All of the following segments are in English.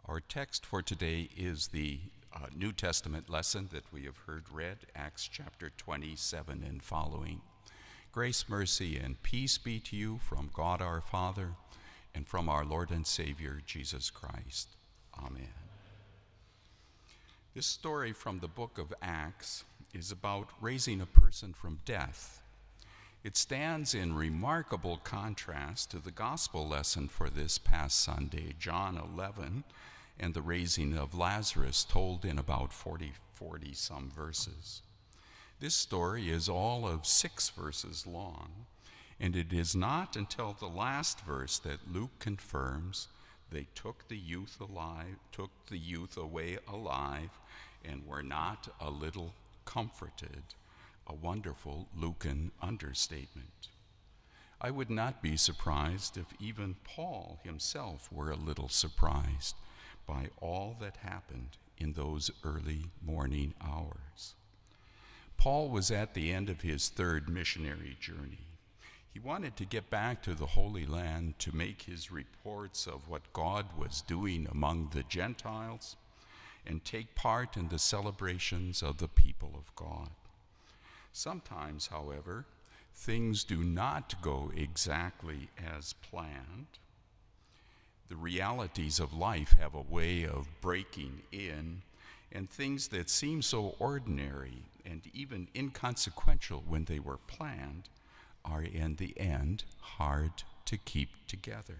Our text for today is the New Testament lesson that we have heard read, Acts chapter 27 and following. Grace, mercy, and peace be to you from God our Father and from our Lord and Savior, Jesus Christ. Amen. This story from the book of Acts is about raising a person from death. It stands in remarkable contrast to the gospel lesson for this past Sunday, John 11, and the raising of Lazarus, told in about 40 some verses. This story is all of 6 verses long, and it is not until the last verse that Luke confirms they took the youth away alive, and were not a little comforted. A wonderful Lucan understatement. I would not be surprised if even Paul himself were a little surprised by all that happened in those early morning hours. Paul was at the end of his 3rd missionary journey. He wanted to get back to the Holy Land to make his reports of what God was doing among the Gentiles and take part in the celebrations of the people of God. Sometimes, however, things do not go exactly as planned. The realities of life have a way of breaking in, and things that seem so ordinary and even inconsequential when they were planned are in the end hard to keep together.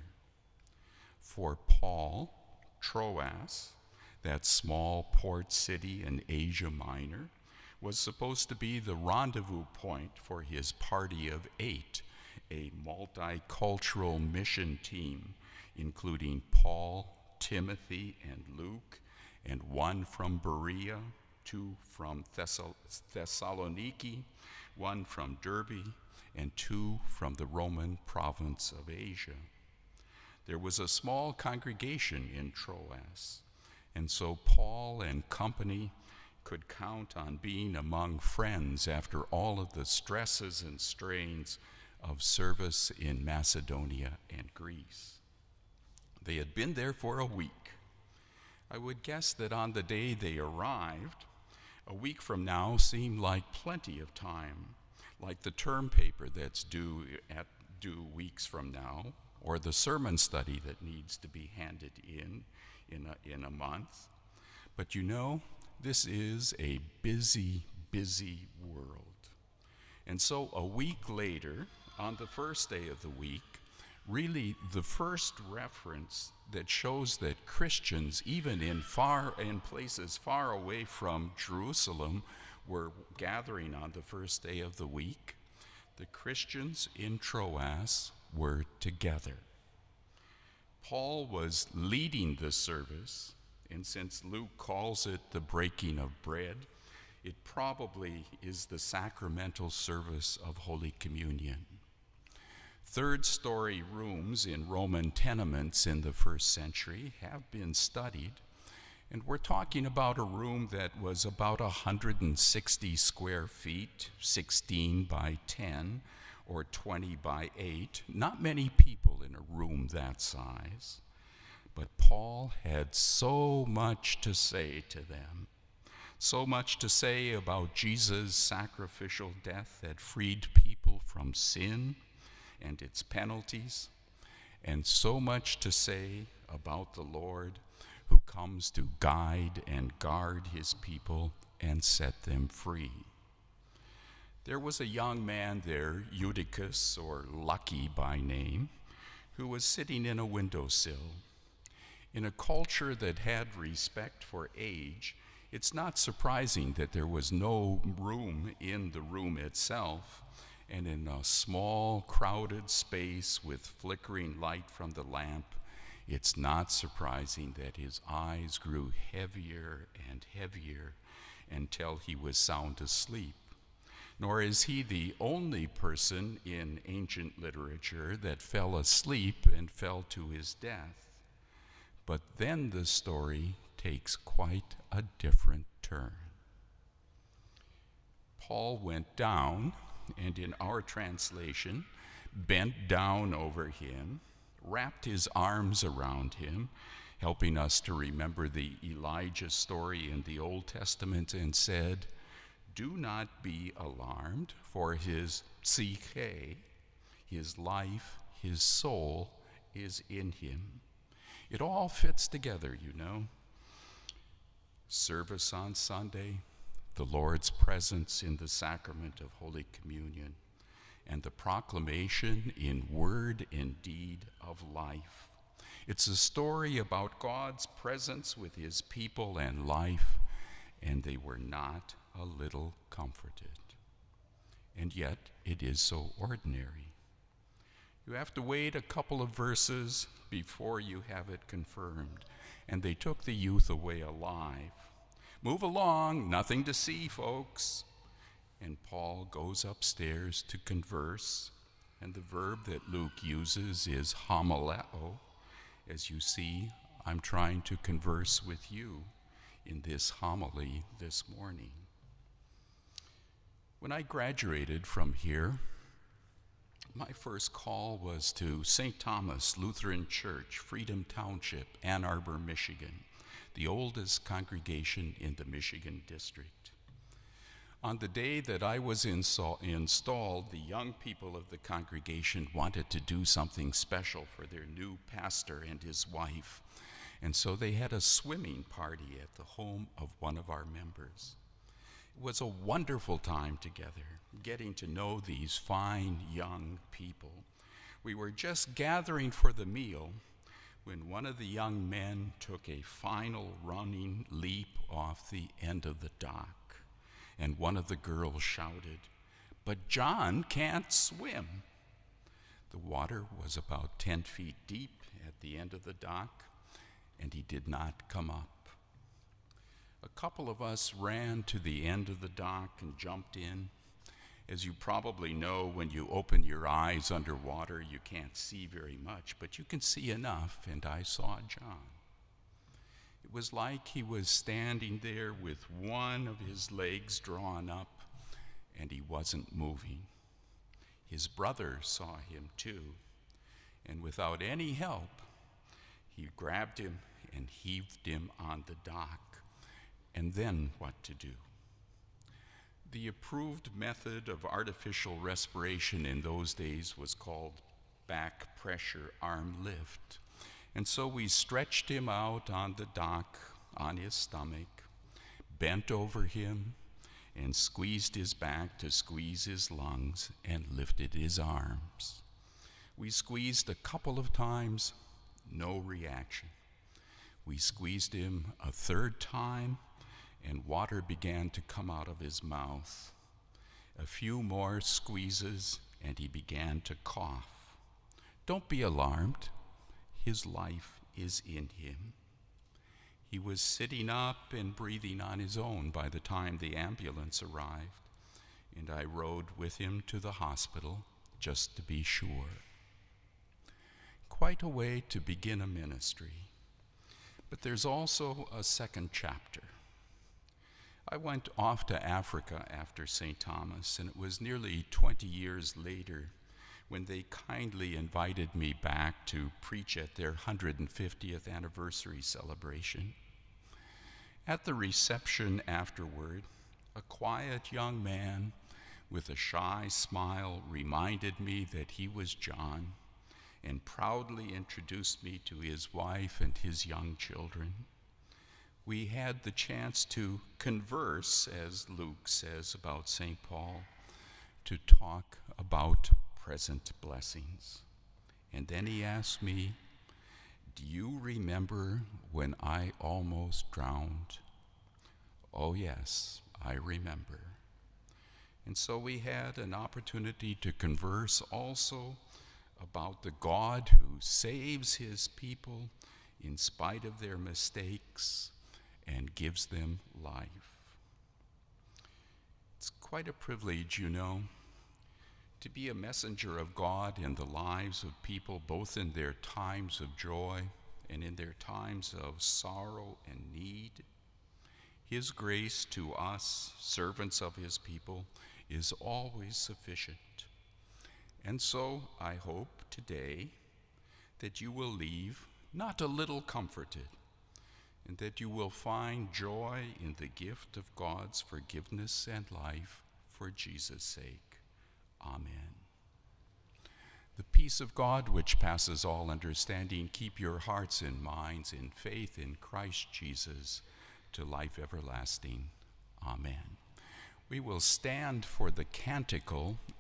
For Paul, Troas, that small port city in Asia Minor, was supposed to be the rendezvous point for his party of 8, a multicultural mission team, including Paul, Timothy, and Luke, and 1 from Berea, 2 from Thessaloniki, 1 from Derbe, and 2 from the Roman province of Asia. There was a small congregation in Troas, and so Paul and company could count on being among friends after all of the stresses and strains of service in Macedonia and Greece. They had been there for a week. I would guess that on the day they arrived, a week from now seemed like plenty of time, like the term paper that's due weeks from now, or the sermon study that needs to be handed in a month. But you know, this is a busy, busy world. And so a week later, on the first day of the week, really the first reference that shows that Christians, even in places far away from Jerusalem, were gathering on the first day of the week, the Christians in Troas were together. Paul was leading the service, and since Luke calls it the breaking of bread, it probably is the sacramental service of Holy Communion. 3rd-story rooms in Roman tenements in the 1st century have been studied, and we're talking about a room that was about 160 square feet, 16 by 10, or 20 by 8. Not many people in a room that size. But Paul had so much to say to them, so much to say about Jesus' sacrificial death that freed people from sin and its penalties, and so much to say about the Lord who comes to guide and guard his people and set them free. There was a young man there, Eutychus, or Lucky by name, who was sitting in a windowsill. In a culture that had respect for age, it's not surprising that there was no room in the room itself, and in a small, crowded space with flickering light from the lamp, it's not surprising that his eyes grew heavier and heavier until he was sound asleep. Nor is he the only person in ancient literature that fell asleep and fell to his death. But then the story takes quite a different turn. Paul went down, and in our translation, bent down over him, wrapped his arms around him, helping us to remember the Elijah story in the Old Testament, and said, "Do not be alarmed, for his psyche, his life, his soul is in him." It all fits together, you know. Service on Sunday, the Lord's presence in the sacrament of Holy Communion, and the proclamation in word and deed of life. It's a story about God's presence with his people and life, and they were not a little comforted. And yet, it is so ordinary. You have to wait a couple of verses before you have it confirmed. And they took the youth away alive. Move along, nothing to see, folks. And Paul goes upstairs to converse, and the verb that Luke uses is homileo. As you see, I'm trying to converse with you in this homily this morning. When I graduated from here, my first call was to St. Thomas Lutheran Church, Freedom Township, Ann Arbor, Michigan, the oldest congregation in the Michigan district. On the day that I was installed, the young people of the congregation wanted to do something special for their new pastor and his wife, and so they had a swimming party at the home of one of our members. It was a wonderful time together, getting to know these fine young people. We were just gathering for the meal when one of the young men took a final running leap off the end of the dock. And one of the girls shouted, "But John can't swim." The water was about 10 feet deep at the end of the dock, and he did not come up. A couple of us ran to the end of the dock and jumped in. As you probably know, when you open your eyes underwater, you can't see very much, but you can see enough, and I saw John. It was like he was standing there with one of his legs drawn up, and he wasn't moving. His brother saw him too, and without any help, he grabbed him and heaved him on the dock. And then what to do? The approved method of artificial respiration in those days was called back pressure arm lift. And so we stretched him out on the dock on his stomach, bent over him, and squeezed his back to squeeze his lungs, and lifted his arms. We squeezed a couple of times, no reaction. We squeezed him a third time, and water began to come out of his mouth. A few more squeezes, and he began to cough. Don't be alarmed. His life is in him. He was sitting up and breathing on his own by the time the ambulance arrived, and I rode with him to the hospital just to be sure. Quite a way to begin a ministry. But there's also a second chapter. I went off to Africa after St. Thomas, and it was nearly 20 years later when they kindly invited me back to preach at their 150th anniversary celebration. At the reception afterward, a quiet young man with a shy smile reminded me that he was John, and proudly introduced me to his wife and his young children. We had the chance to converse, as Luke says about St. Paul, to talk about present blessings. And then he asked me, "Do you remember when I almost drowned?" Oh yes, I remember. And so we had an opportunity to converse also about the God who saves his people in spite of their mistakes and gives them life. It's quite a privilege, you know, to be a messenger of God in the lives of people, both in their times of joy and in their times of sorrow and need. His grace to us, servants of his people, is always sufficient. And so I hope today that you will leave not a little comforted, and that you will find joy in the gift of God's forgiveness and life for Jesus' sake. Amen. The peace of God, which passes all understanding, keep your hearts and minds in faith in Christ Jesus to life everlasting. Amen. We will stand for the canticle